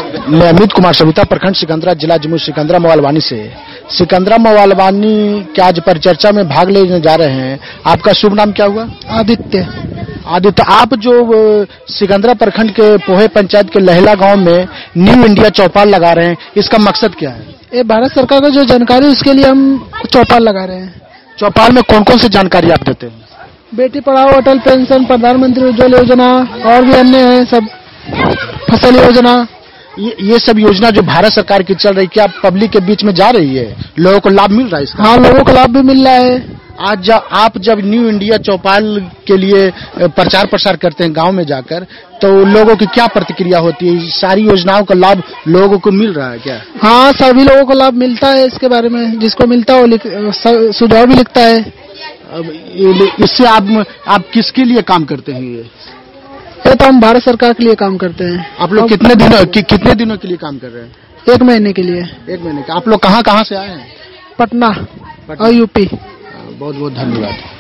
मैं अमित कुमार, सविता प्रखंड सिकंदरा, जिला जम्मू, सिकंदरा मोबाइल से। सिकंदरा मोबाइल के आज परिचर्चा में भाग लेने जा रहे हैं। आपका शुभ नाम क्या हुआ? आदित्य। आप जो सिकंदरा प्रखंड के पोहे पंचायत के लहला गांव में न्यू इंडिया चौपाल लगा रहे हैं, इसका मकसद क्या है? ये भारत सरकार का जो जानकारी उसके लिए हम चौपाल लगा रहे हैं। चौपाल में कौन कौन सी जानकारी आप देते हैं? बेटी पढ़ाओ, अटल पेंशन, प्रधानमंत्री उज्ज्वल योजना और भी अन्य है, सब फसल योजना। ये सब योजना जो भारत सरकार की चल रही, क्या पब्लिक के बीच में जा रही है? लोगों को लाभ मिल रहा है इसका? हाँ, लोगों को लाभ भी मिल रहा है। आज आप जब न्यू इंडिया चौपाल के लिए प्रचार प्रसार करते हैं गांव में जाकर, तो लोगों की क्या प्रतिक्रिया होती है? सारी योजनाओं का लाभ लोगों को मिल रहा है क्या? हाँ, सभी लोगों को लाभ मिलता है। इसके बारे में जिसको मिलता है वो सुझाव भी लिखता है। अब इससे आप किसके लिए काम करते हैं? ये तो हम भारत सरकार के लिए काम करते हैं। आप लोग कितने दिनों के लिए काम कर रहे हैं? 1 महीने के लिए। 1 महीने का। आप लोग कहाँ से आए हैं? पटना और यूपी। बहुत बहुत धन्यवाद।